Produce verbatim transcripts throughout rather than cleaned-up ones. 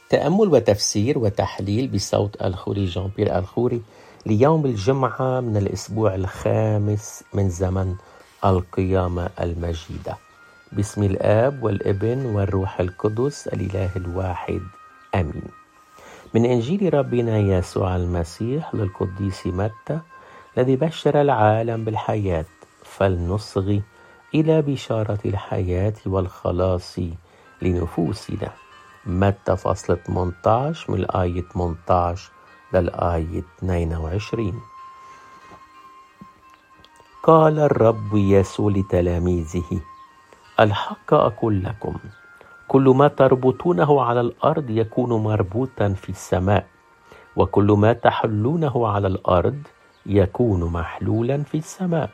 تأمل وتفسير وتحليل بصوت الخوري جان بيير الخوري ليوم الجمعة من الأسبوع الخامس من زمن القيامة المجيدة. باسم الآب والابن والروح القدس الإله الواحد آمين. من إنجيل ربنا يسوع المسيح للقديس متى الذي بشر العالم بالحياة، فلنصغي إلى بشارة الحياة والخلاص لنفوسنا. متى فصل ثمانية عشر من الآية ثمانية عشر للآية اثنين وعشرين. قال الرب يسوع لتلاميذه: الحق أقول لكم، كل ما تربطونه على الأرض يكون مربوطا في السماء، وكل ما تحلونه على الأرض يكون محلولا في السماء.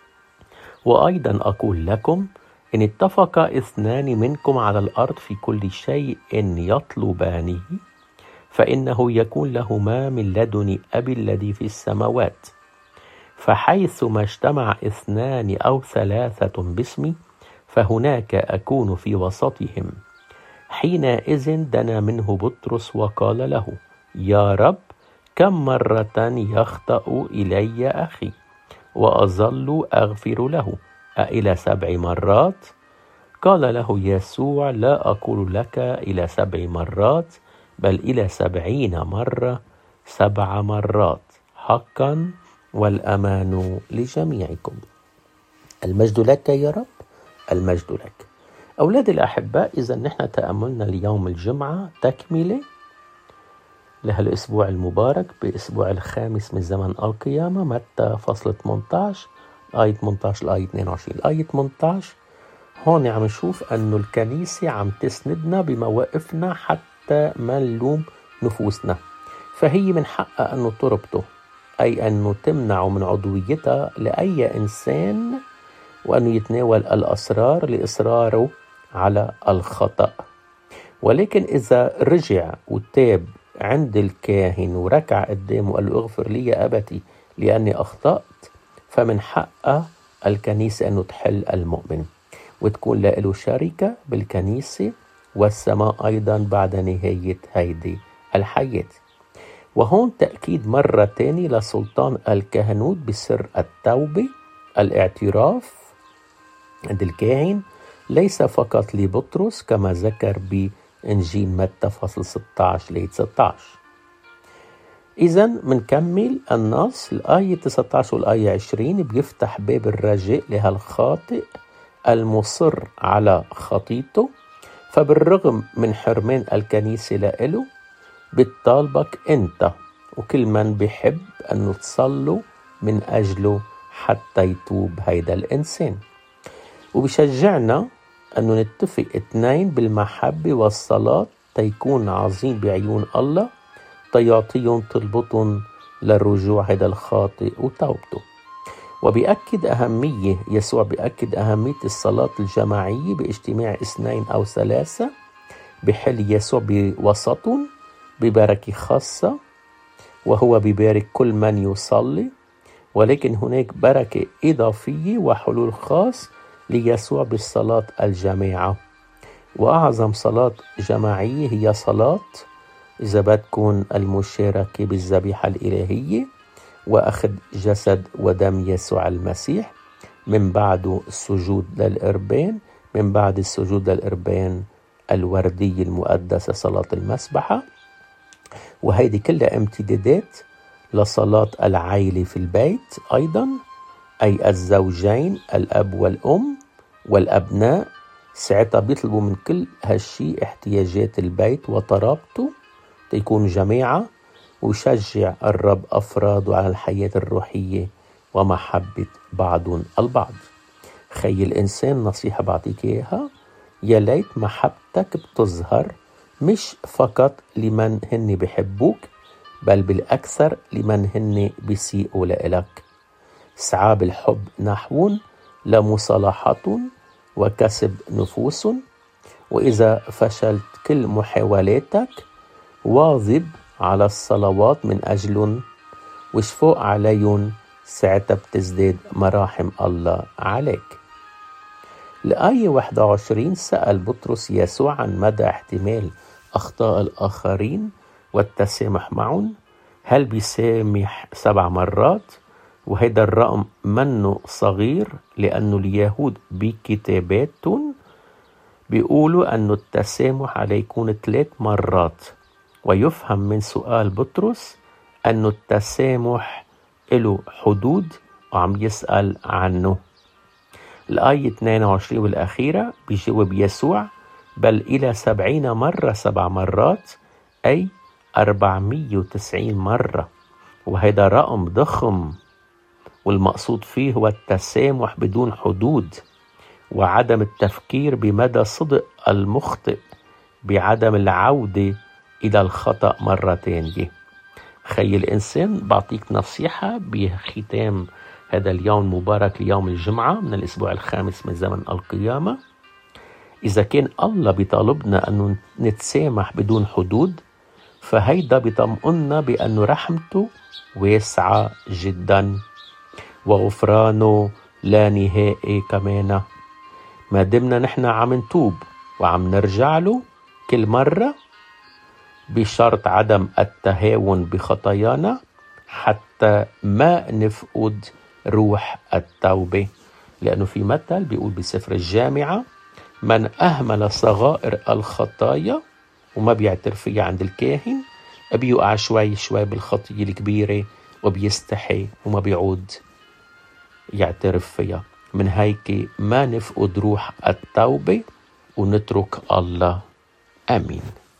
وأيضا أقول لكم، إن اتفق اثنان منكم على الأرض في كل شيء يطلبانه، فإنه يكون لهما من لدن أبي الذي في السماوات. فحيثما اجتمع اثنان أو ثلاثة باسمي، فهناك أكون في وسطهم. حينئذ دنا منه بطرس وقال له: يا رب، كم مرة يخطأ إلي أخي وأظل أغفر له؟ أإلى سبع مرات؟ قال له يسوع: لا أقول لك إلى سبع مرات، بل إلى سبعين مرة، سبع مرات. حقا والأمان لجميعكم. المجد لك يا رب، المجد لك. أولاد الأحباء، إذا نحن تأملنا ليوم الجمعة تكملة لهالأسبوع المبارك بأسبوع الخامس من زمن القيامة. متى فصل ثمانية عشر آية ثمانية عشر لآية اثنين وعشرين. الآية ثمانية عشر هون عم نشوف أنه الكنيسة عم تسندنا بمواقفنا حتى ما نلوم نفوسنا، فهي من حقها أنه تربطه، أي أنه تمنع من عضويتها لأي إنسان وأنه يتناول الأسرار لإصراره على الخطأ. ولكن إذا رجع وتاب عند الكاهن وركع قدامه وقال له: اغفر لي يا أبتي لأني أخطأت، فمن حقها الكنيسة أنه تحل المؤمن وتكون له شركة بالكنيسة والسماء أيضا بعد نهاية هيدي الحياة. وهون تأكيد مرة تاني لسلطان الكهنوت بسر التوبة، الاعتراف عند الكاهن، ليس فقط لبطرس كما ذكر بإنجيل متى فصل ستة عشر لآية ستة عشر. إذا منكمل النص. الآية تسعة عشر والآية عشرين بيفتح باب الرجاء لهالخاطئ المصر على خطيته، فبالرغم من حرمان الكنيسة لإله بتطالبك أنت وكل من بيحب أنه تصلوا من أجله حتى يتوب هيدا الإنسان. وبشجعنا أنه نتفق اثنين بالمحبة والصلاة تيكون عظيم بعيون الله، تيعطيهم طلبتهم للرجوع هيدا الخاطئ وتوبته. وبيأكد أهمية يسوع بيأكد أهمية الصلاة الجماعية باجتماع اثنين أو ثلاثة، بحل يسوع بوسطهم ببركة خاصة، وهو بيبارك كل من يصلي. ولكن هناك بركة إضافية وحلول خاص ليسوع بالصلاة الجماعة. وأعظم صلاة جماعية هي صلاة إذا بدكن المشاركة بالذبيحة الإلهية وأخذ جسد ودم يسوع المسيح، من بعد السجود للإربان، من بعد السجود للإربان الوردية المقدسة صلاة المسبحة. وهيدي كلها امتدادات لصلاة العائلة في البيت أيضا، أي الزوجين الأب والأم والأبناء ساعتها بيطلبوا من كل هالشي احتياجات البيت وترابطه تيكون جماعة، ويشجع الرب أفراده على الحياة الروحية ومحبة بعضهم البعض. خي الإنسان، نصيحة بعطيك إياها، يا ليت محبتك بتظهر مش فقط لمن هن بيحبوك، بل بالأكثر لمن هن بيسيئوا لإلك. سعى بالحب نحوهم لمصالحتهم وكسب نفوسهم. وإذا فشلت كل محاولاتك، واظب على الصلوات من أجلهم وشفوق عليهم، ساعتها بتزداد مراحم الله عليك. الآية واحد وعشرين سأل بطرس يسوع عن مدى احتمال أخطاء الآخرين والتسامح معهم. هل بيسامح سبع مرات؟ وهذا الرقم منه صغير، لأنه اليهود بكتاباتهم بيقولوا أنه التسامح عليه يكون ثلاث مرات. ويفهم من سؤال بطرس أنه التسامح له حدود وعم يسأل عنه. الآية اثنين وعشرين والأخيرة بيجاوب يسوع: بل إلى سبعين مرة سبع مرات، أي أربعمية وتسعين مرة. وهذا رقم ضخم، والمقصود فيه هو التسامح بدون حدود، وعدم التفكير بمدى صدق المخطئ بعدم العودة إلى الخطأ مرة تانية. خي الإنسان، بعطيك نصيحة بختام هذا اليوم المبارك ليوم الجمعة من الأسبوع الخامس من زمن القيامة. إذا كان الله بيطالبنا أنه نتسامح بدون حدود، فهيدا بيطمئننا بأنه رحمته واسعة جدا وغفرانه لا نهائي كمان. ما دمنا نحن عم نتوب وعم نرجع له كل مرة بشرط عدم التهاون بخطايانا حتى ما نفقد روح التوبة. لأنه في مثل بيقول بسفر الجامعة: من أهمل صغائر الخطايا وما بيعترف فيها عند الكاهن بيقع شوي شوي بالخطية الكبيرة وبيستحي وما بيعود يعترف فيها. من هيك ما نفقد روح التوبة ونترك الله. آمين.